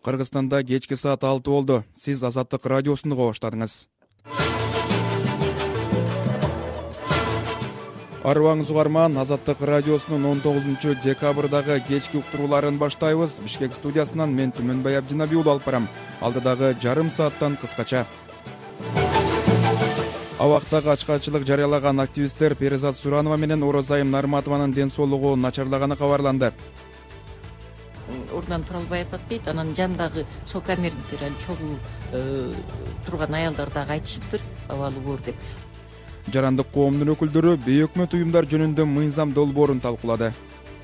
Кыргызстанда кечки саат 6 болду. Сиз Азаттык радиосун уга баштадыңыз. Арыбаңыз угарман, Азаттык радиосунун 19 декабрдагы кечки уктурууларын баштайбыз. Бишкек студиясынан мен Түмөнбай Абдинабий уулу алып барам. Алдыдагы жарым сааттан кыскача. Абактагы ачкачылык жарыялаган активисттер Перизат Суранова менен Орозайым Нарматованын ден соолугу начарлаганы кабарланды. Ордунан тура албай атат дейт. Анан жандагы сокамердиктер чогуу турган аялдар дагы айтышыптыр, абалы бор деп. Жарандык коомдун өкүлдөрү бейөкмөт уюмдар жөнүндө мыйзам долбоорун талкуулады.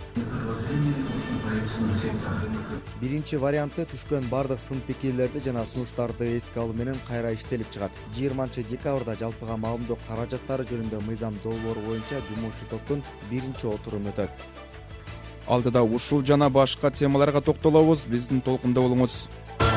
Биринчи варианты түшкөн бардык сын пикирлерди жана сунуштарды эске алуу менен кайра иштелип чыгат. 20-декабрда жалпыга маалымдоо каражаттары жөнүндө мыйзам долбоору боюнча жумуш топтун биринчи отуруму өтөт. Алдыда ушул жана башка темаларга токтолобуз. Биздин толкунда болуңуз.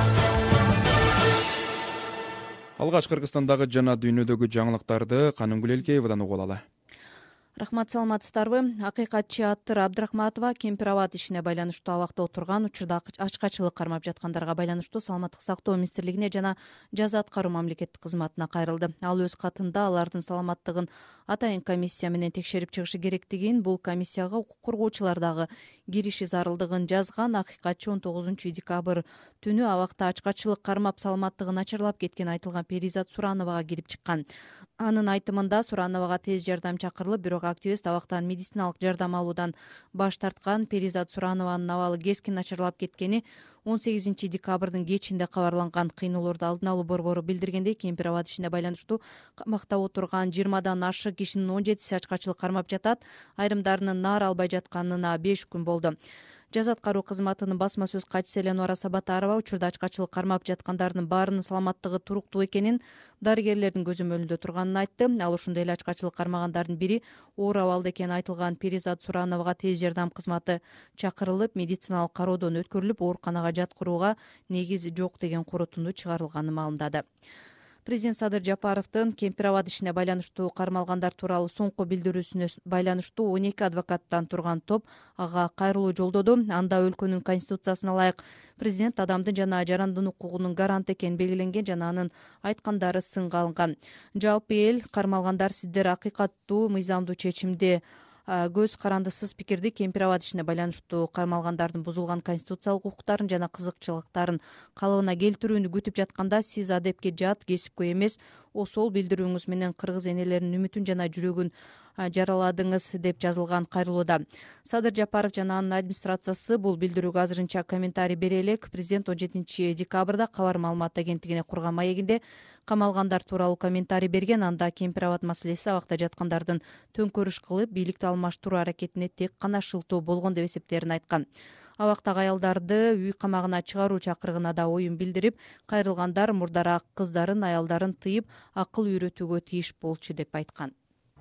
Алгач Кыргызстандагы жана дүйнөдөгү жаңылыктарды Канымгүл Элкеевадан угуп алалы. Рахмат, саламатсыздарбы? Акыйкатчы Аттыр Абдрахматова Кемпир абад ишине байланыштуу абакта отурган учурда ачкачылык кармап жаткандарга байланыштуу Саламаттык сактоо министрлигине жана жаза аткаруу мамлекеттик кызматына кайрылды. Ал өз катында алардын саламаттыгын атайын комиссия менен текшерип чыгышы керектигин, бул комиссияга укук коргоочулар дагы кириши зарылдыгын жазган. Акыйкатчы 19-декабрь түнү абакта ачкачылык кармап саламаттыгы начарлап кеткен айтылган Перизат Сурановага кирип чыккан. Анын айтымында Сурановага тез жардам чакырылып, бирок активист абактан медициналык жардам алуудан баш тарткан. Перизат Суранованын абалы кескин начарлап кеткени 18-декабрдын кечинде кабарланган. Кыйноолорду алдын алуу борбору билдиргендей, Кемпир абад ишине байланыштуу камакта отурган 20дан ашык кишинин 17си ачкачылык кармап жатат. Айрымдарынын наар албай жатканына 5 күн болду. Жаза аткаруу кызматынын басма сөз катчысы Эленора Сабатарова учурда ачкачылык кармап жаткандардын баарынын саламаттыгы туруктуу экенин, дарыгерлердин көзөмөлүндө турганын айтты. Ал ошондой эле ачкачылык кармагандардын бири оор абалда экени айтылган Перизат Сурановага тез жардам кызматы чакырылып, медициналык кароодон өткөрүлүп, ооруканага жаткырууга негиз жок деген корутунду чыгарылганын маалымдады. Президент Садыр Жапаровдун Кемпир абад ишине байланыштуу кармалгандар тууралуу соңку билдирүүсүнө байланыштуу 12 адвокаттан турган топ ага кайрылуу жолдоду. Анда өлкөнүн конституциясына ылайык президент адамдын жана жарандын укугунун гаранты экени белгиленген жана анын айткандары сынга алынган. Жалпы эл кармалгандар сиздер акыйкаттуу, мыйзамдуу чечимди, көз карандысыз пикирди Кемпир абад ишине байланыштуу кармалгандардын бузулган конституциялык укуктарын жана кызыкчылыктарын калыбына келтирүүнү күтүп жатканда, сиз адепке жат, кесипкөй эмес осол билдирүүңүз менен кыргыз энелеринин үмүтүн жана жүрөгүн жараладыңыз деп жазылган кайрылууда. Садыр Жапаров жана анын администрациясы бул билдирүүгө азырынча комментарий бере элек. Президент 17-декабрда Кабар маалымат агенттигине курган маегинде камалгандар тууралуу комментарий берген. Анда Кемпир абад маселеси абакта жаткандардын төңкөрүш кылып, бийликти алмаштыруу аракетине тек гана шылтоо болгон деп эсептерин айткан. Абактагы аялдарды үй камагына чыгаруу чакырыгына да оюн билдирип, кайрылгандар мурдараак кыздарын, аялдарын тыйып, акыл үйрөтүүгө тийиш болчу деп айткан.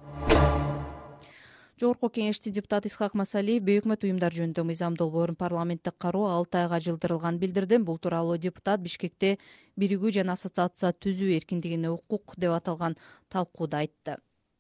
Жогорку кеңештин депутаты Исхак Масалиев бейөкмөт уюмдар жөнүндө мыйзам долбоорун парламенттик кароо 6 айга жылдырылганын билдирди. Бул тууралуу депутат Бишкекте биригүү жана ассоциация түзүү эркиндигине укук деп аталган талкууда айтты.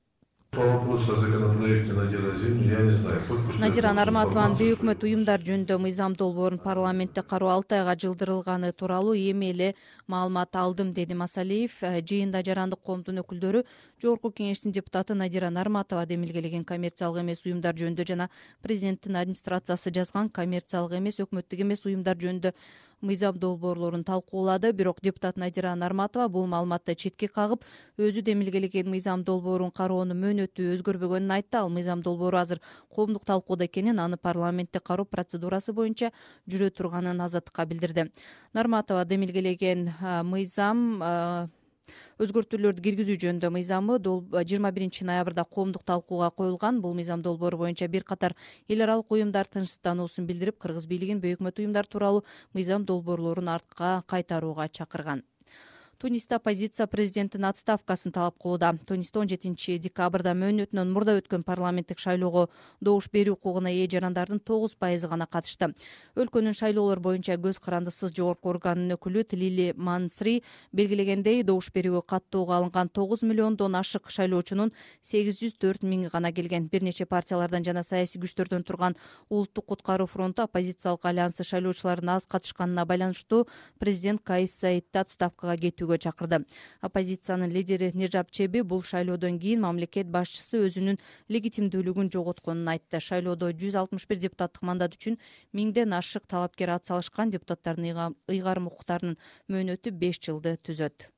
Надира Нарматованын бейөкмөт уюмдар жөнүндө мыйзам долбоорун парламентте кароо 6 айга жылдырылганы тууралуу эми эле маалымат алдым, деди Масалиев. Жыйында жарандык коомдун өкүлдөрү Жогорку кеңештин депутаты Надира Нарматова демилгелеген коммерциялык эмес уюмдар жөнүндө жана президенттин администрациясы жазган коммерциялык эмес, өкмөттүк эмес уюмдар жөнүндө мыйзам долбоорлорун талкуулады. Бирок депутат Надира Нарматова бул маалыматты четке кагып, өзү демилгелеген мыйзам долбоорун кароонун мөөнөтү өзгөрбөгөнүн айтты. Ал мыйзам долбоору азыр коомдук талкууда экенин, аны парламентте кароо процедурасы боюнча жүрө турганын Азаттыкка билдирди. Нарматова демилгелеген мыйзам өзгөртүүлөрдү киргизүү жөнүндө мыйзамы 21-ноябрда коомдук талкууга коюлган. Бул мыйзам долбоору боюнча бир катар эл аралык уюмдар тынчсыздануусун билдирип, кыргыз бийлигин бейөкмөт уюмдар тууралуу мыйзам долбоорлорун артка кайтарууга чакырган. Тунисте оппозиция президенттин отставкасын талап кылууда. Тунисте 17 декабрда мөөнөтүнөн мурда өткөн парламенттик шайлоого добуш берүү укугуна ээ жарандардын 9% гана катышты. Өлкөнүн шайлоолор боюнча көз карандысыз жогорку органынын өкүлү Тлили Мансри белгилегендей, добуш берүүгө каттоого алынган 9 миллиондон ашык шайлоочунун 804 миңи гана келген. Бир нече партиялардан жана саясий күчтөрдөн турган Улуттук куткаруу фронту оппозициялык альянсы шайлоочулардын аз катышканына байланыштуу президент Каис Саидти отставкага кетүүгө чакырды. Оппозициянын лидери Нежап Чеби бул шайлоодон кийин мамлекет башчысы өзүнүн легитимдүүлүгүн жоготконун айтты. Шайлоодо 161 депутаттык мандат үчүн 1000ден ашык талапкер ат салышкан. Депутаттардын ыйгарым укуктарынын мөөнөтү 5 жылды түзөт.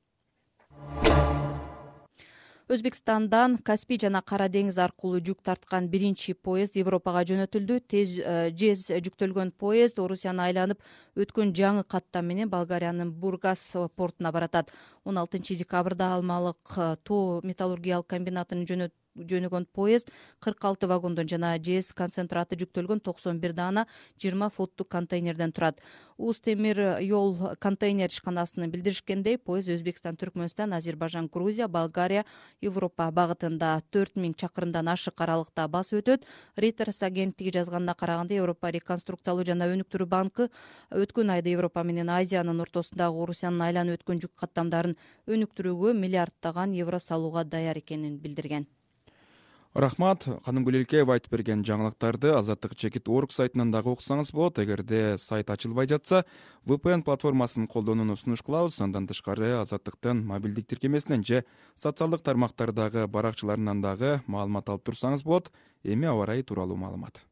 Өзбекстандан Каспий жана Кара деңиз аркылуу жүк тарткан биринчи поезд Европага жөнөтүлдү. Жез жүктөлгөн поезд Орусияны айланып өткөн жаңы каттам менен Болгариянын Бургас портуна баратат. 16 декабрда Алмалык тоо металлургиялык комбинатынын жөнөгөн поезд 46 вагондон жана жез концентраты жүктөлгөн 91 даана 20 футтук контейнерден турат. Уз темир жол контейнер ишканасынын билдиришкендей, поезд Өзбекстан, Түркмөнстан, Азербайжан, Грузия, Болгария, Европа багытында 4000 чакырымдан ашык аралыкта басып өтөт. Reuters агенттиги жазганына караганда, Европа реконструкциялоо жана өнүктүрүү банкы өткөн айда Европа менен Азиянын ортосундагы Орусиянын айланып өткөн жүк каттамдарын өнүктүрүүгө миллиарддаган евро салууга даяр экенин билдирген. Рахмат, Канымгүл Элкеева айтып берген жаңылыктарды Азаттык.org сайтынан дагы окусаңыз болот. Эгерде сайт ачылбай жатса, VPN платформасын колдонууну сунуш кылабыз. Андан тышкары Азаттыктын мобилдик тиркемесинен же социалдык тармактардагы баракчаларынан дагы маалымат алып турсаңыз болот. Эми аба ырайы тууралуу маалымат.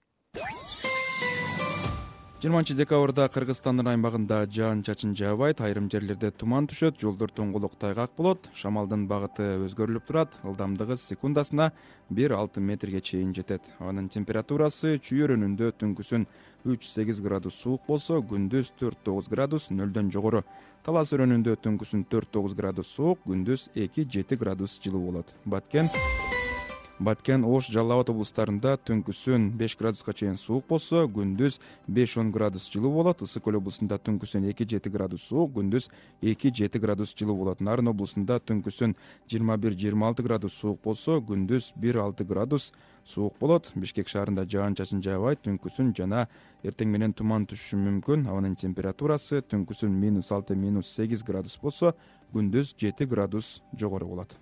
20 декабрда Кыргызстандын аймагында жаан-чачын жаабайт, айрым жерлерде туман түшөт, жолдор тоңголук тайгак болот. Шамалдын багыты өзгөрүлүп турат, ылдамдыгы секундасына 1-6 метрге чейин жетет. Анын температурасы чүйөрөнүндө түнкүсүн 3-8 градус суук болсо, күндүз 4-9 градус нөлдөн жогору. Талас өрөөнүндө түнкүсүн 4-9 градус суук, күндүз 2-7 градус жылуу болот. Баткен, Ош, Жалал Абад облустарында түнкүсүн 5 градуска чейин суук болсо, күндүз 5-10 градус жылуу болот. Ысык Көл облусунда түнкүсүн 2-7 градус суук, күндүз 2-7 градус жылуу болот. Нарын облусунда түнкүсүн 21-26 градус суук болсо, күндүз 1-6 градус суук болот. Бишкек шаарында жаан-чачын жаабайт, түнкүсүн жана эртең менен туман түшүшү мүмкүн. Абанын температурасы түнкүсүн -6-8 градус болсо, күндүз 7 градус жогору болот.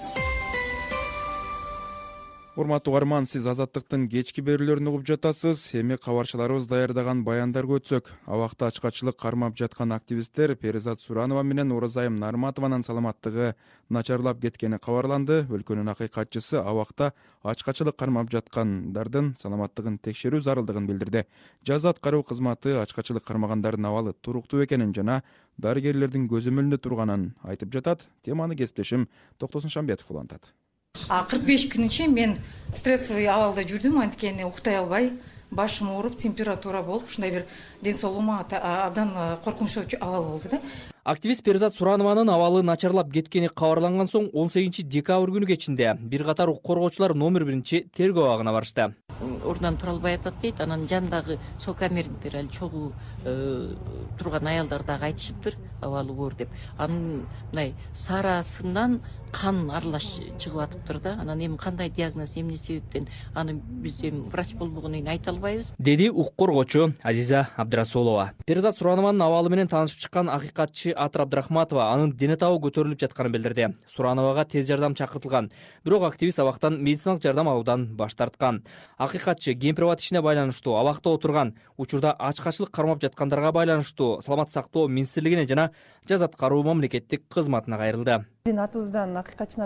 Урматтуу угарман, сиз Азаттыктын кечки берүүлөрүн угуп жатасыз. Эми кабарчыларыбыз даярдаган баяндарга өтсөк. Абакта ачкачылык кармап жаткан активисттер Перизат Суранова менен Оразайым Нарматованын саламаттыгы начарлап кеткени кабарланды. Өлкөнүн акыйкатчысы абакта ачкачылык кармап жаткандардын саламаттыгын текшерүү зарылдыгын билдирди. Жаза аткаруу кызматы ачкачылык кармагандардын абалы туруктуу экенин жана дарыгерлердин көзөмөлүндө турганын айтып жатат. Теманы кесиптешим Токтосун Шамбетов улантат. 45 күнүнчө мен стрессовый абалда жүрдүм, анткени уктай албай, башым ооруп, температура болуп, ушундай бир ден соолугума абдан коркунучтуу абал болду да. Активист Перизат Суранованын абалы начарлап кеткени кабарланган соң 18 декабрь күнү кечинде бир катар укук коргоочулар номер 1 тергөө абагына барышты. Ордунан тура албай атат дейт. Анан жандагы сокамердиктер ал чогуу турган аялдар дагы айтышыптыр, абалы оор деп. Анын мындай сарасынан кан аралаш чыгып атыптыр да. Анан эми кандай диагноз, эмне себептен аны биз эми врач болбогондон кийин айта албайбыз, деди укук коргоочу Азиза Абдрасулова. Перизат Суранованын абалы менен таанышып чыккан акыйкатчы Атыр Абдрахматова анын дене табы көтөрүлүп жатканын билдирди. Сурановага тез жардам чакыртылган, бирок активист абактан медициналык жардам алуудан баш тарткан. Акыйкатчы кемпир-абад ишине байланыштуу абакта отурган учурда ачкачылык кармап жаткандарга байланыштуу Саламаттык сактоо министрлигине жана жаза аткаруу мамлекеттик кызматына кайрылды. Биздин атыбыздан акыйкатчынын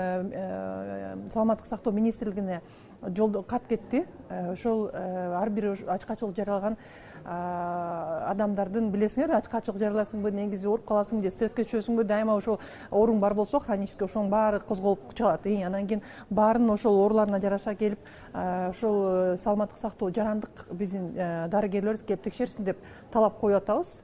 атынан Саламаттык сактоо министрлигине жолдо кат кетти. Ошол ар бир ачкачылык жаралаган адамдардын билесиңер, ачкачылык жараласыңбы, негизи ооруп каласыңбы же стресске түшөсүңбү, дайыма ошол ооруң бар болсо хронический ошонун баары козголуп чыгат. Анан кийин баарын ошол ооруларына жараша келип, ошол саламаттык сактоо жарандык биздин дарыгерлерибиз келип текшерсин деп талап коюп атабыз.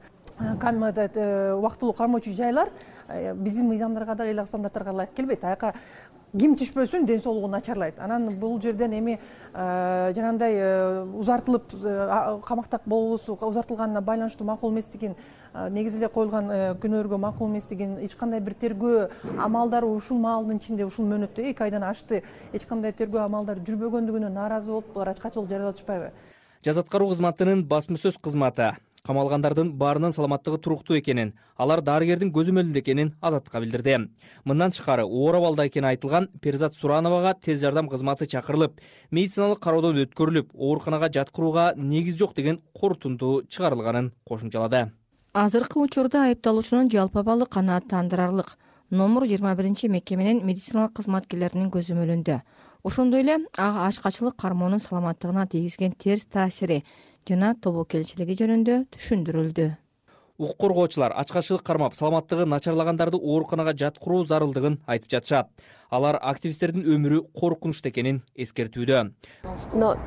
Убактылуу кармоочу жайлар биздин мыйзамдарга да, элек стандарттарга ылайык келбейт. Аяка ким түшпөсүн ден соолугу начарлайт. Анан бул жерден эми жанагындай узартылып камакта болуусу узартылганына байланыштуу макул эместигин, негизи эле коюлган күнөөгө макул эместигин, эч кандай бир тергөө амалдары ушул маалдын ичинде, ушул мөөнөттө 2 айдан ашты эч кандай тергөө амалдары жүрбөгөндүгүнө нааразы болуп булар ачкачылык жарыялап атышпайбы? Жаз аткаруу кызматынын басма сөз кызматы камалгандардын баарынын саламаттыгы туруктуу экенин, алар дарыгердин көзөмөлүндө экенин Азаттыкка билдирди. Мындан тышкары оор абалда экени айтылган Перизат Сурановага тез жардам кызматы чакырылып, медициналык кароодон өткөрүлүп, ооруканага жаткырууга негиз жок деген корутунду чыгарылганын кошумчалады. Азыркы учурда айыпталуучунун жалпы абалы канааттандырарлык. Номер 21 мекеменин медициналык кызматкерлеринин көзөмөлүндө. Ошондой эле ага ачкачылык кармоонун саламаттыгына тийгизген терс таасири жана тобокелчилиги жөнүндө түшүндүрүлдү. Укук коргоочулар ачкачылык кармап, саламаттыгы начарлагандарды ооруканага жаткыруу зарылдыгын айтып жатышат. Алар активисттердин өмүрү коркунучта экенин эскертүүдө. Но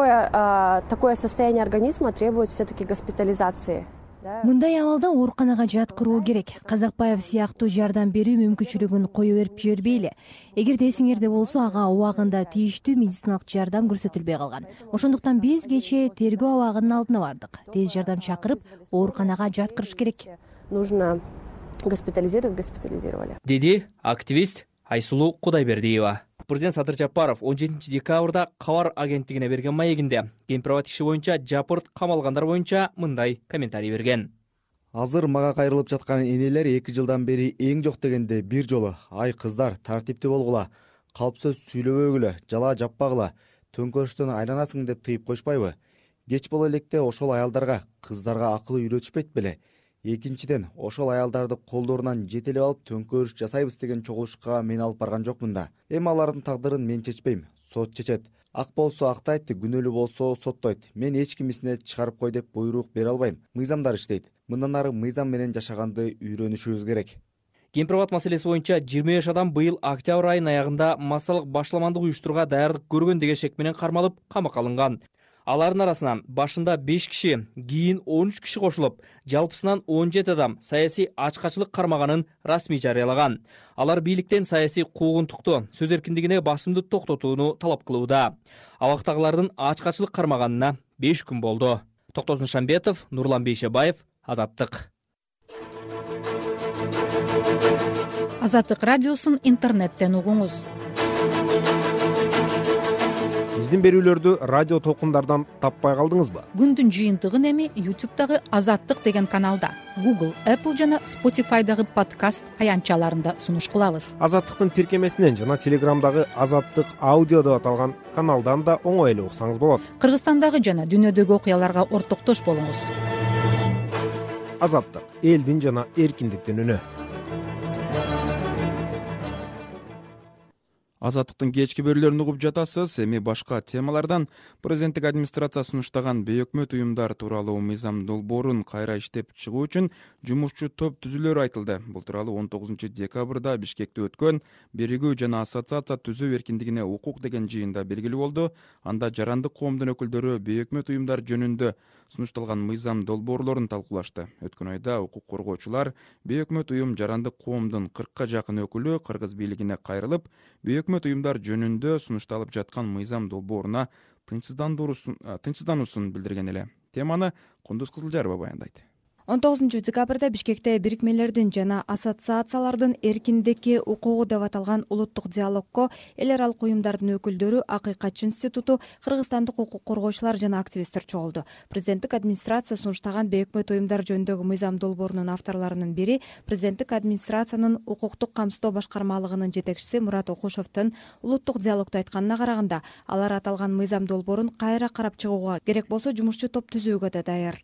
такое состояние организма требует все-таки госпитализации. Мындай абалда ооруканага жаткыруу керек. Казакбаев сыяктуу жардам берүү мүмкүнчүлүгүн кое берип жибербейли. Эгерде эсиңерде болсо, ага убагында тийиштүү медициналык жардам көрсөтүлбөй калган. Ошондуктан биз кечээ тергөө абагынын алдына бардык. Тез жардам чакырып, ооруканага жаткырыш керек. Нужно госпитализировали. Деди активист Айсулуу Кудайбердиева. Президент Садыр Жапаров 17 декабрда Кабар агенттигине берген маегинде Кемпирабад иши боюнча жапырт камалгандар боюнча мындай комментарий берген. Азыр мага кайрылып жаткан энелер 2 жылдан бери эң жок дегенде бир жолу: ай кыздар, тартиптүү болгула, калп сөз сүйлөбөгүлө, жала жаппагыла, төңкөрүштөн айланасың деп тыйып коюшпайбы? Кеч боло электе ошол аялдарга, кыздарга акыл үйрөтүшпөйт беле? Экинчиден, ошол аялдарды колдорунан жетелеп алып төңкөрүш жасайбыз деген чогулушка мен алып барган жокмун да. Эми алардын тагдырын мен чечпейм, сот чечет. Ак болсо актайт, күнөөлүү болсо соттойт. Мен эч кимисине чыгарып кой деп буйрук бере албайм. Мыйзамдар иштейт. Мындан ары мыйзам менен жашаганды үйрөнүшүбүз керек. Кемпирабад маселеси боюнча 25 адам быйыл октябрь айынын аягында массалык башламандык уюштурууга даярдык көргөн деген шек менен кармалып, камакка алынган. Алардын арасынан башында 5 киши, кийин 13 киши кошулуп, жалпысынан 17 адам саясий ачкачылык кармаганын расмий жарыялаган. Алар бийликтен саясий куугунтукту, сөз эркиндигине басымды токтотууну талап кылууда. Абактагылардын ачкачылык кармаганына 5 күн болду. Токтосун Шамбетов, Нурлан Бейшебаев, Азаттык. Азаттык радиосун интернеттен угуңуз. Биздин берүүлөрдү радио толкундардан таппай калдыңызбы? Күндүн жыйынтыгын эми YouTube'дагы Азаттык деген каналда, Google, Apple жана Spotify'дагы подкаст аянтчаларында сунуш кылабыз. Азаттыктын тиркемесинен жана Телеграмдагы Азаттык аудио деп аталган каналдан да оңой эле уксаңыз болот. Кыргызстандагы жана дүйнөдөгү окуяларга ортоктош болуңуз. Азаттык — элдин жана эркиндиктин үнү. Азаттыктын кечки берүүлөрүн угуп жатасыз. Эми башка темалардан президенттик администрация сунуштаган бейөкмөт уюмдар тууралуу мыйзам долбоорун кайра иштеп чыгуу үчүн жумушчу топ түзүлөрү айтылды. Бул тууралуу 19 декабрда Бишкекте өткөн биригүү жана ассоциация түзүү эркиндигине укук деген жыйында белгилүү болду. Анда жарандык коомдун өкүлдөрү бейөкмөт уюмдар жөнүндө сунушталган мыйзам долбоорлорун талкуулашты. Өткөн айда укук коргоочулар бейөкмөт уюм жарандык коомдун 40 жакын өкүлү кыргыз бийлигине кайрылып, бейөкмөт уюмдар жөнүндө сунушталып жаткан мыйзам долбооруна тынчсыздануусун билдирген эле. Теманы Кундуз Кызылжарова баяндайт. 19 декабрда Бишкекте бирикмелердин жана ассоциациялардын эркиндикки укугу деп аталган улуттук диалогко эл аралык уюмдардын өкүлдөрү, Акыйкатчы институту, кыргызстандык укук коргоочулар жана активисттер чогулду. Президенттик администрация сунуштаган бейөкмөт уюмдар жөнүндөгү мыйзам долбоорунун авторлорунун бири президенттик администрациянын укуктук камсыздоо башкармалыгынын жетекчиси Мурат Окушевдин улуттук диалогдо айтканына караганда, алар аталган мыйзам долбоорун кайра карап чыгууга, керек болсо жумушчу топ түзүүгө да даяр.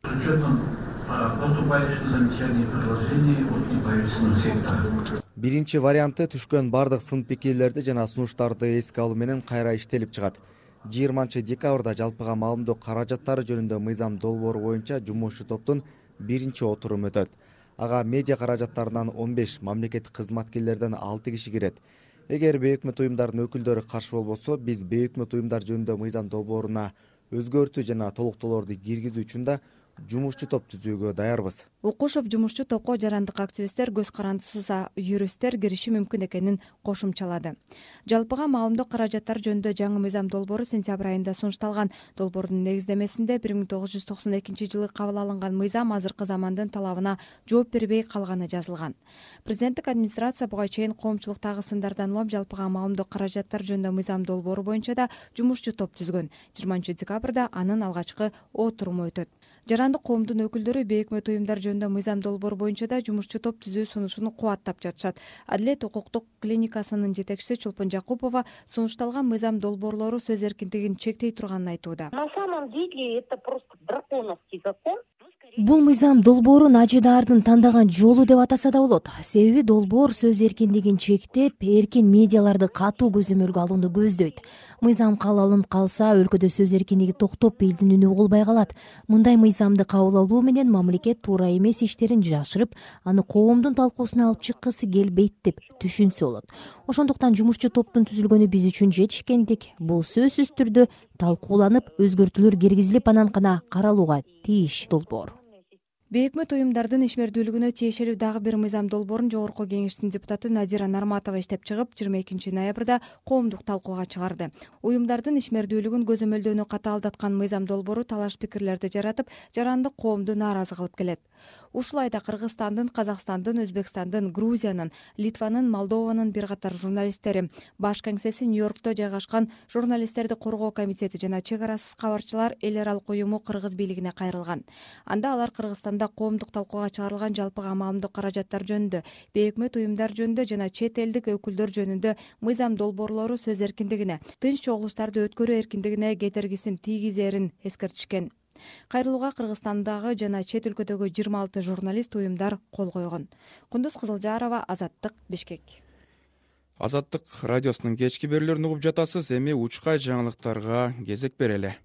Биринчи варианты түшкөн бардык сын пикирлерди жана сунуштарды эске алуу менен кайра иштелип чыгат. 20 декабрда жалпыга маалымдоо каражаттары жөнүндө мыйзам долбоору боюнча жумушчу топтун биринчи отуруму өтөт. Ага медиа каражаттарынан 15, мамлекеттик кызматкерлерден 6 киши кирет. Эгер бейөкмөт уюмдардын өкүлдөрү каршы болбосо, биз бейөкмөт уюмдар жөнүндө мыйзам долбооруна өзгөртүү жана толуктоолорду киргизүү үчүн да жумушчу топ түзүүгө даярбыз. Укушев жумушчу топко жарандык активисттер, көз карандысыз юристтер кириши мүмкүн экенин кошумчалады. Жалпыга маалымдык каражаттар жөнүндө жаңы мыйзам долбоору сентябрь айында сунушталган. Долбоордун негиздемесинде 1992 жылы кабыл алынган мыйзам азыркы замандын талабына жооп бербей калганы жазылган. Президенттик администрация буга чейин коомчулуктагы сындардан улам жалпыга маалымдык каражаттар жөнүндө мыйзам долбоору боюнча да жумушчу топ түзгөн. 20 декабрда анын алгачкы отуруму өтөт. Жарандык коомдун өкүлдөрү бейөкмөт уюмдар жөнүндө мыйзам долбоору боюнча да жумушчу топ түзүү сунушун кубаттап жатышат. Адилет укуктук клиникасынын жетекчиси Чолпон Жакупова сунушталган мыйзам долбоорлору сөз эркиндигин чектей турганын айтууда. На самом деле это просто драконовский закон. Бул мыйзам долбоорун ажыдаардын тандаган жолу деп атаса да болот. Себеби долбоор сөз эркиндигин чектеп, эркин медиаларды катуу көзөмөлгө алууну көздөйт. Мыйзам кабыл алынып калса, өлкөдө сөз эркиндиги токтоп, элдин үнү угулбай калат. Мындай мыйзамды кабыл алуу менен мамлекет туура эмес иштерин жашырып, аны коомдун талкуусуна алып чыккысы келбейт деп түшүнсө болот. Ошондуктан жумушчу топтун түзүлгөнү биз үчүн жетишкендик. Бул сөзсүз түрдө талкууланып, өзгөртүүлөр киргизилип, анан гана каралууга тийиш долбоор. Бейөкмөт уюмдардын ишмердүүлүгүнө тиешелүү дагы бир мыйзам долбоорун Жогорку Кеңештин депутаты Надира Нарматова иштеп чыгып, 22 ноябрда коомдук талкууга чыгарды. Уюмдардын ишмердүүлүгүн көзөмөлдөөнү катаалдаткан мыйзам долбоору талаш пикирлерди жаратып, жарандык коомду нааразы кылып келет. Ушул айда Кыргызстандын, Казакстандын, Өзбекстандын, Грузиянын, Литванын, Молдованын бир катар журналисттери, баш кеңсеси Нью-Йоркто жайгашкан журналисттерди коргоо комитети жана чек арасыз кабарчылар эл аралык уюму Кыргыз бийлигине кайрылган. Анда алар Кыргызстанда коомдук талкууга чыгарылган жалпыга маалымдык каражаттар жөнүндө, бейөкмөт уюмдар жөнүндө жана чет элдик өкүлдөр жөнүндө мыйзам долбоорлору сөз эркиндигине, тынч чогулуштарды өткөрүү эркиндигине кетергисин тийгизерин эскертишкен. Кайрылууга Кыргызстандагы жана чет өлкөдөгү 26 журналист уюмдар кол койгон. Кундуз Кызылжарова, Азаттык, Бишкек. Азаттык радиосунун кечки берүүлөрүн угуп жатасыз. Эми учкай жаңылыктарга кезек берели.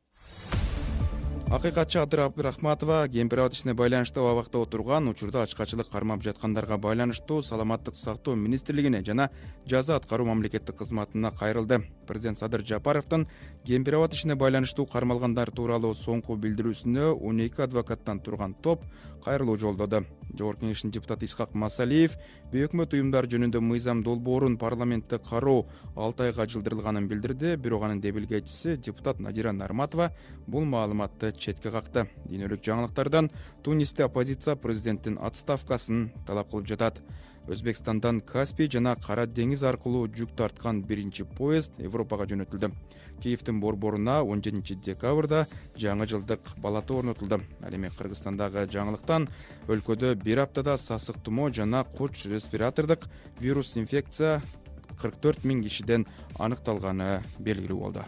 Акыйкатчы Адыр Абдрахматова Кемпирабад ишине байланыштуу абакта отурган, учурда ачкачылык кармап жаткандарга байланыштуу Саламаттык сактоо министрлигине жана жаза аткаруу мамлекеттик кызматына кайрылды. Президент Садыр Жапаровдун Кемпирабад ишине байланыштуу кармалгандар тууралуу соңку билдирүүсүнө 12 адвокаттан турган топ кайрылуу жолдоду. Жогорку Кеңештин депутаты Исхак Масалиев бейөкмөт уюмдар жөнүндө мыйзам долбоорун парламентте кароо 6 айга жылдырылганын билдирди. Бирок анын дебилгечиси депутат Надира Нарматова бул маалыматты четке какты. Дүйнөлүк жаңылыктардан Тунисте оппозиция президенттин отставкасын талап кылып жатат. Өзбекстандан Каспий жана Кара деңиз аркылуу жүк тарткан биринчи поезд Европага жөнөтүлдү. Киевдин борборуна 17 декабрда жаңы жылдык балата орнотулду. Ал эми Кыргызстандагы жаңылыктан өлкөдө бир аптада сасык тумоо жана куч респиратордук вирус инфекция 44 000 кишиден аныкталганы белгилүү болду.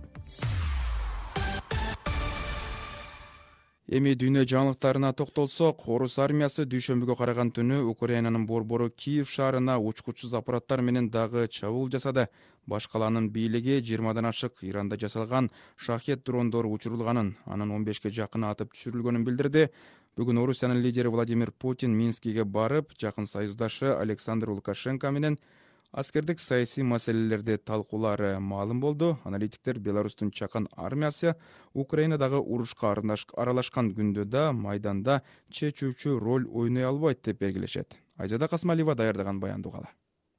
Эми дүйнө жаңылыктарына токтолсок, Орус армиясы дүйшөмбүгө караган түнү Украинанын борбору Киев шаарына учкучсуз аппараттар менен дагы чабуул жасады. Баш калаанын бийлиги 20дан ашык Иранда жасалган шахет дрондору учурулганын, анын 15ке жакыны атып түшүрүлгөнүн билдирди. Бүгүн Орусиянын лидери Владимир Путин Минскиге барып, жакын союздашы Александр Лукашенко менен аскердик саясий маселелерди талкуулары маалым болду. Аналитиктер Беларустун чакан армиясы Украинадагы урушка аралашкан күндө да майданда чечүүчү роль ойной албайт деп белгилешет. Айзада Касмалиева даярдаган баянды угалы.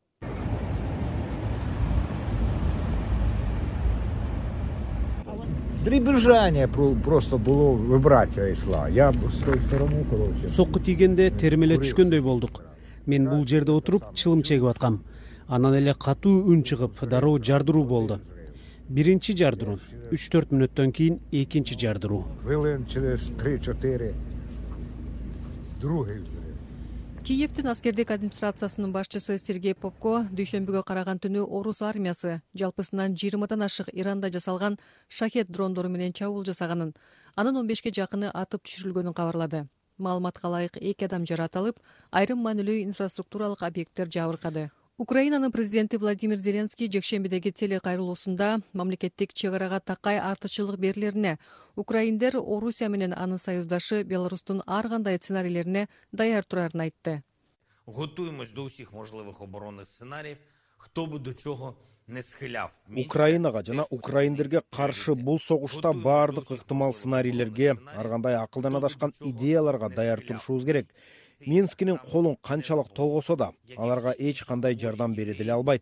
Дребезжание просто было, вибрация шла. Я с той стороны, короче. Сокку тийгенде термеле түшкөндөй болдук. Мен бул жерде отуруп чылым чегип аткам. Анан эле катуу үн чыгып, дароо жардыруу болду. Биринчи жардыруу, 3-4 мүнөттөн кийин экинчи жардыруу. Хвилин через 3-4 другой взрыв. Киевдин аскердик администрациясынын башчысы Сергей Попко дүйшөмбүгө караган түнү Орус армиясы жалпысынан 20дан ашык Иранда жасалган шахет дрондору менен чабуул жасаганын, анын 15ке жакыны атып түшүрүлгөнүн кабарлады. Маалыматка ылайык 2 адам жаратылып, айрым маанилүү инфраструктуралык объекттер жабыркады. Украинанын президенти Владимир Зеленский жекшембидеги телекайрылуусунда мамлекеттик чек арага такай артыкчылык берилерине, украиндер Орусия менен анын союздашы Беларустун ар кандай сценарийлерине даяр турарын айтты. Готуємось до усіх можливих оборонних сценаріїв, хто би до чого Украинага жана украиндерге каршы бул согушта баардык ыктымал сценарийлерге, ар кандай акылдан адашкан идеяларга даяр турушубуз керек. Минскинин колун канчалык толгосо да, аларга эч кандай жардам бере деле албайт.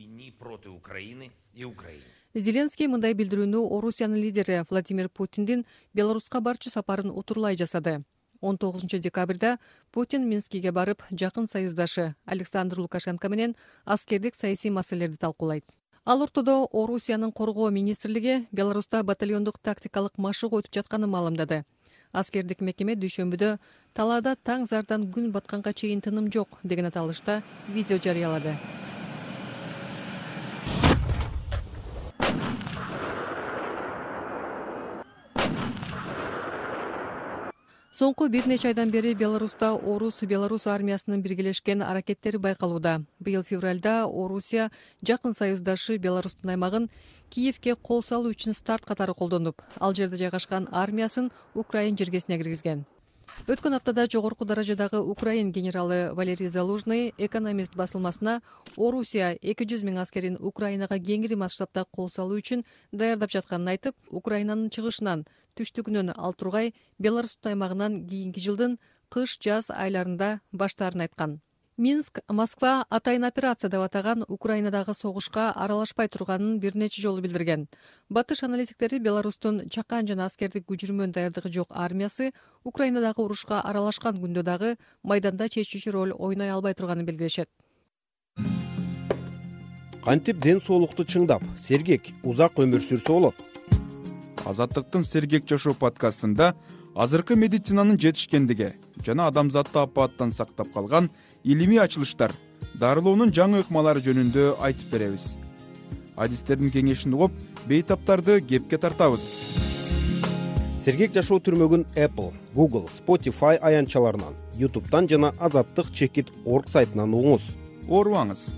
Зеленский мындай билдирүүнү Орусиянын лидери Владимир Путиндин Беларуска барчу сапарын утурлай жасады. 19 декабрда Путин Минскиге барып, жакын союздашы Александр Лукашенко менен аскердик саясий маселелерди талкуулайт. Ал ортодо Орусиянын коргоо министрлиги Беларуста батальондук тактикалык машыгуу өтүп жатканын маалымдады. Аскердик мекеме дүйшөмбүдө талаада таң зардан күн батканга чейин тыным жок деген аталышта видео жарыялады. Соңку бир нече айдан бери Беларуста Орус-Беларус армиясынын биргелешкен аракеттери байкалууда. Быйыл февралда Орусия жакын союздашы Беларустун аймагын Киевке кол салуу үчүн старт катары колдонуп, ал жерде жайгашкан армиясын Украин жергесине киргизген. Өткөн аптада жогорку даражадагы Украин генералы Валерий Залужный Экономист басылмасына Орусия 200 000 аскерин Украинага кеңири масштабда кол салуу үчүн даярдап жатканын айтып, Украинанын чыгышынан түштүгүнөн ал тургай Беларустун аймагынан кийинки жылдын кыш-жаз айларында баштаарын айткан. Минск, Москва атайын операция деп атаган Украинадагы согушка аралашпай турганын бир нече жолу билдирген. Батыш аналитиктери Беларустун чакан жана аскердик күчүрмөн даярдыгы жок армиясы Украинадагы урушка аралашкан күндө дагы майданда чечүүчү роль ойной албай турганын белгилешет. Кантип ден соолукту чыңдап, сергек, узак өмүр сүрсө болот. Азаттыктын сергек жашоо подкастында азыркы медицинанын жетишкендиги жана адамзатты апааттан сактап калган илимий ачылыштар, дарылоонун жаңы ыкмалары жөнүндө айтып беребиз. Адистердин кеңешин угуп, бейтаптарды кепке тартабыз. Сергек жашоо түрмөгүн Apple, Google, Spotify аянтчаларынан, YouTube'дан жана azattik.org сайтынан угуңуз. Оорубаңыз.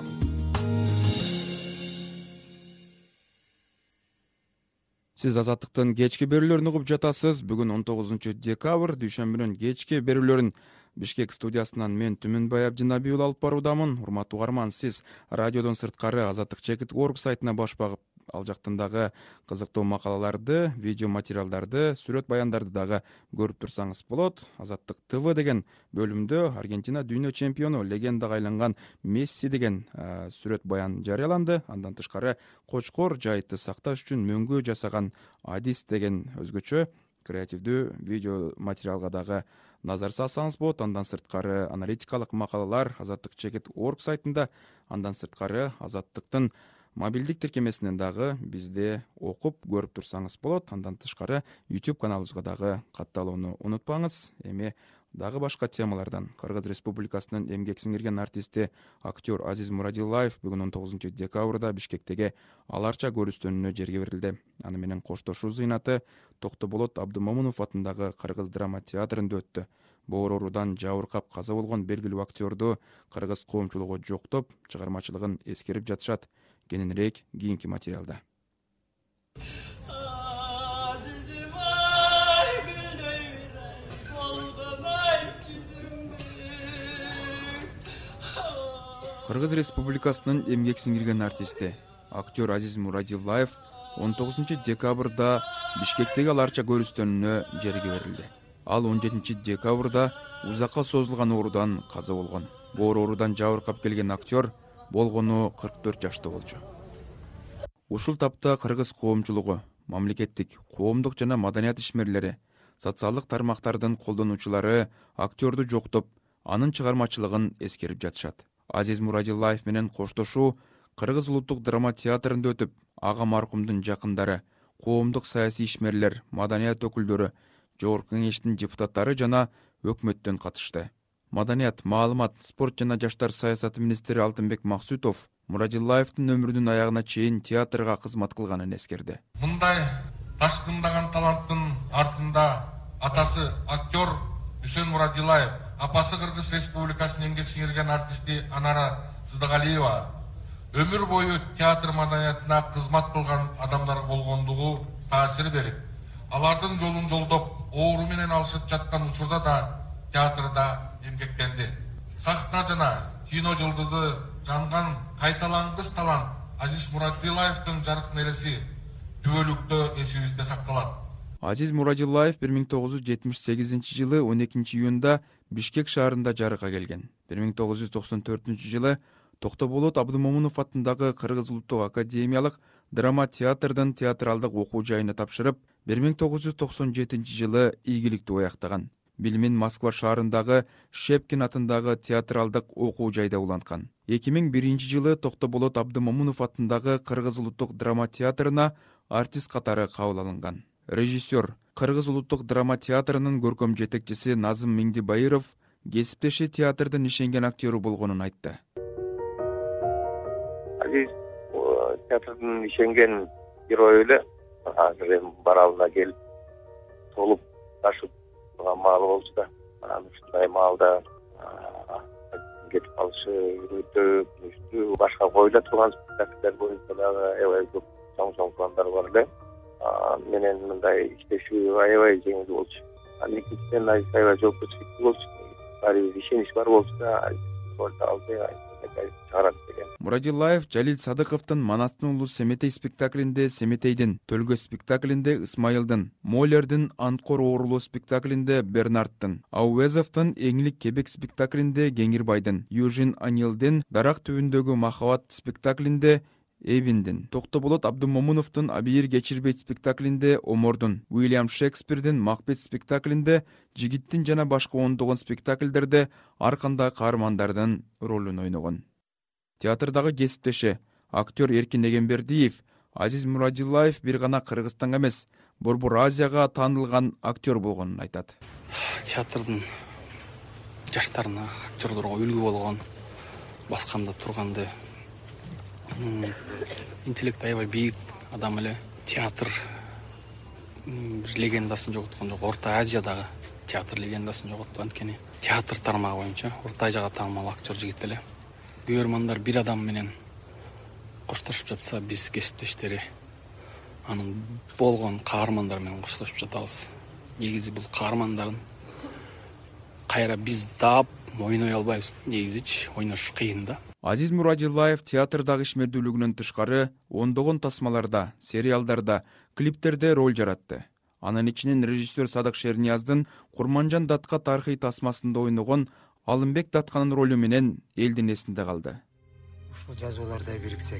Сиз Азаттыктын кечки берүүлөрүн угуп жатасыз. Бүгүн 19 декабрь дүйшөмбүнүн кечки берүүлөрүн Бишкек студиясынан мен Түмөнбай Абдинабиул алып баруудамын. Урматтуу угарман, сиз радиодон сырткары azattik.org сайтына баш багып, ал жактан дагы кызыктуу макалаларды, видео материалдарды, сүрөт баяндарды дагы көрүп турсаңыз болот. Азаттык ТВ деген бөлүмдө Аргентина дүйнө чемпиону, легендага айланган Месси деген сүрөт баян жарыяланды. Андан тышкары Кочкор жайытты сакташ үчүн мөңгү жасаган Адис деген өзгөчө креативдүү видео материалга дагы назар салсаңыз болот. Андан сырткары аналитикалык макалалар azattik.org сайтында, андан сырткары Азаттыктын мобилдик тиркемесинен дагы бизде окуп көрүп турсаңыз болот. Андан тышкары YouTube каналыбызга дагы катталууну унутпаңыз. Эми дагы башка темалардан Кыргыз Республикасынын эмгек сиңирген артисти актер Азиз Мурадилаев бүгүн 19 декабрда Бишкектеги аларча көрүстөнүнө жерге берилди. Аны менен коштошуу зыйнаты Токтоболот Абдымомунов атындагы Кыргыз драма театрында өттү. Боор оорудан жабыркап каза болгон белгилүү актерду кыргыз коомчулугу жоктоп, чыгармачылыгын эскерип жатышат. Кененирээк кийинки материалда. Кыргыз Республикасынын эмгек сиңирген артисти актер Азиз Мурадилаев 19 декабрда Бишкектеги аларча көрүстөнүнө жерге берилди. Ал 17 декабрда узакка созулган оорудан каза болгон. Боор оорудан жабыркап келген актер болгону 44 жашта болчу. Ушул тапта кыргыз коомчулугу, мамлекеттик, коомдук жана маданият ишмерлери, социалдык тармактардын колдонуучулары актерду жоктоп, анын чыгармачылыгын эскерип жатышат. Азиз Мурадилаев менен коштошуу Кыргыз улуттук драма театрында өтүп, ага маркумдун жакындары, коомдук саясий ишмерлер, маданият өкүлдөрү, жогорку кеңештин депутаттары жана өкмөттөн катышты. Маданият, маалымат, спорт жана жаштар саясаты министри Алтынбек Максутов Мурадилаевдин өмүрүнүн аягына чейин театрга кызмат кылганын эскерди. Мындай ташкындаган таланттын артында атасы актер Үсөн Мурадилаев, апасы Кыргыз Республикасынын эмгек сиңирген артисти Анара Сыдыгалиева өмүр бою театр маданиятына кызмат кылган адамдар болгондугу таасир берип, алардын жолун жолдоп, оору менен алышып жаткан учурда да театрда эмгектенди. Сахна жана кино жылдызы жанган кайталангыс талант Азиз Мурадилаевдин жарык нереси түбөлүктө эсибизде сакталат. Азиз Мурадилаев 1978 жылы 12 июнда Бишкек шаарында жарыкка келген. 1994 жылы Токтоболот Абдымомунов атындагы Кыргыз улуттук академиялык драма театрдын театралдык окуу жайына тапшырып, 1997 жылы ийгиликтүү аяктаган. Билимин Москва шаарындагы Шепкин атындагы театралдык окуу жайда уланткан. 2001 жылы Токтоболот Абдымомунов атындагы Кыргыз улуттук драма театрына артист катары кабыл алынган. Режиссер, Кыргыз улуттук драма театрынын көркөм жетекчиси Назым Миңдибайыров кесиптеши театрдын ишенген актеру болгонун айтты. Азиз театрдын ишенген герою эле. Азыр эми баралына келип толуп ташып турган маалы болчу да. Ушундай маалда кетип калышы өтө күнүстүү. Башка коюла турган спектакльдер боюнча дагы аябай көп чоң пландар бар эле. Менен мындай иштешүү аябай жеңил болчу. Экинчиден аябай жоопкерчиликтүү болчу. Баарыбыз ишенич бар болчу да. Мурадилаев Жалил Садыковдун Манастын улуу Семетей спектаклинде Семетейдин, Төлгө спектаклинде Исмайылдын, Молердин Анткор оорулуу спектаклинде Бернардтын, Ауезовдун Эңлик Кебек спектаклинде Кеңирбайдын, Южин Анилдин Дарак түбүндөгү Махабат спектаклинде Эвиндин, Токтоболот Абдымомуновдун Абийир Кечирбейт спектаклинде Омордун, Уильям Шекспирдин Макбет спектаклинде Жигиттин жана башка ондогон спектакльдерде ар кандай каармандардын ролун ойногон. Театрдагы кесиптеши актер Эркин Эгембердиев Азиз Мурадилаев бир гана Кыргызстанга эмес, Борбор Азияга таанылган актер болгонун айтат. Театрдын жаштарына, актерлорго үлгү болгон, басканда турганды интеллект аябай бийик адам эле. Театр легендасын жоготкон жок. Орто Азиядагы театр легендасын жоготту. Анткени театр тармагы боюнча Орто Азияга таанымал актер жигит эле. Көрөрмандар бир адам менен коштошуп жатса, биз кесиптештери анын болгон каармандар менен коштошуп жатабыз. Негизи бул каармандардын кайра биз дап ойной албайбыз. Негизичи ойнош кыйын да. Азиз Мурадилаев театрдагы ишмердүүлүгүнөн тышкары ондогон тасмаларда, сериалдарда, клиптерде роль жаратты. Анын ичинен режиссер Садык Шернияздын Курманжан Датка тарыхый тасмасында ойногон Алымбек Датканын ролу менен элдин эсинде калды. Ушул жазууларда бириксек,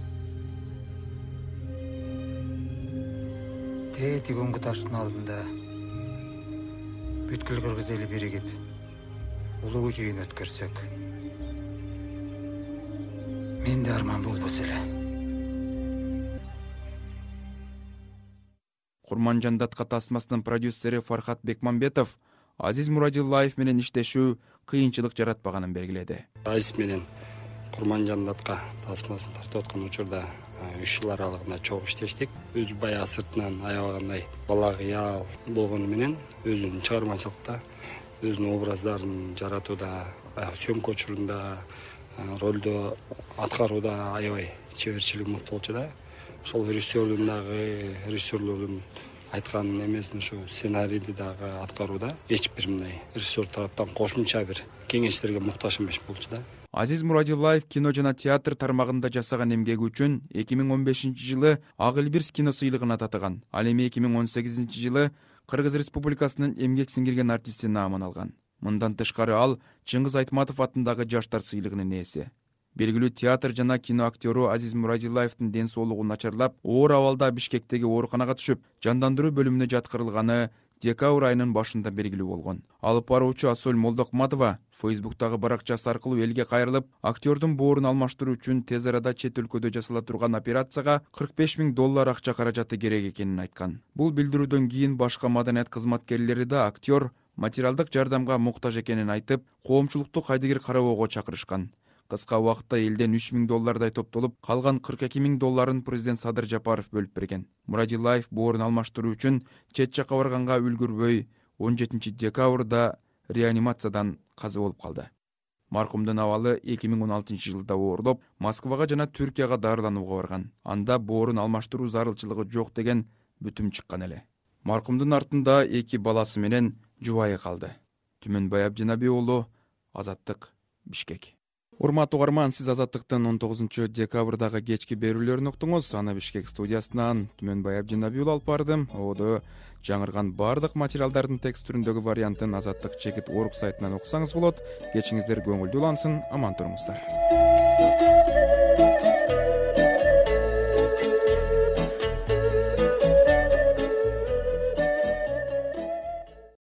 тетигөнгү таштын алдында бүткүл кыргыз эли биригип улуу жыйын өткөрсөк, менде арман болбосо эле. Курманжан Датка тасмасынын продюсери Фархат Бекмамбетов Азиз Мурадилаев менен иштешүү кыйынчылык жаратпаганын белгиледи. Азиз менен Курманжан Датка тасмасын тартып аткан учурда 3 жыл аралыгында чогуу иштештик. Өзү баягы сыртынан аябагандай бала кыял болгону менен өзүнүн чыгармачылыкта, өзүнүн образдарын жаратууда, съемка учурунда, ролдо аткарууда аябай чеберчилиги мыкты болчу да. Ошол режиссерлордун айткан эмесин ушу сценарийди дагы аткарууда эч бир мындай режиссер тараптан кошумча бир кеңештерге муктаж эмес болчу да. Азиз Мурадилаев кино жана театр тармагында жасаган эмгеги үчүн 2015 жылы Ак Элбирс кино сыйлыгына татыган. Ал эми 2018 жылы Кыргыз Республикасынын эмгек сиңирген артисти наамын алган. Мындан тышкары ал Чыңгыз Айтматов атындагы жаштар сыйлыгынын ээси. Белгилүү театр жана кино актеру Азиз Мурадилаевдин ден соолугу начарлап, оор абалда Бишкектеги ооруканага түшүп, жандандыруу бөлүмүнө жаткырылганы декабрь айынын башында белгилүү болгон. Алып баруучу Асөл Молдокматова Фейсбуктагы баракчасы аркылуу элге кайрылып, актердун боорун алмаштыруу үчүн тез арада чет өлкөдө жасала турган операцияга $45,000 акча каражаты керек экенин айткан. Бул билдирүүдөн кийин башка маданият кызматкерлери да актер материалдык жардамга муктаж экенин айтып, коомчулукту кайдыгер карабоого чакырышкан. Кыска убакытта элден $3,000 топтолуп, калган $42,000 президент Садыр Жапаров бөлүп берген. Мурадилаев боорун алмаштыруу үчүн чет жакка барганга үлгүрбөй 17 декабрда реанимациядан каза болуп калды. Маркумдун абалы 2016 жылда оорулуп, Москвага жана Түркияга дарыланууга барган. Анда боорун алмаштыруу зарылчылыгы жок деген бүтүм чыккан эле. Маркумдун артында 2 баласы менен жубайы калды. Түмөнбай Абдинабий уулу, Азаттык, Бишкек. Урматтуу угарман, сиз Азаттыктын 19 декабрдагы кечки берүүлөрүн уктуңуз. Аны Бишкек студиясынан Түмөнбай Абдинабиул алып бардым. Ободо жаңырган баардык материалдардын текст түрүндөгү вариантын Азаттык чекит орг сайтынан уксаңыз болот. Кечиңиздер көңүлдүү улансын, аман туруңуздар.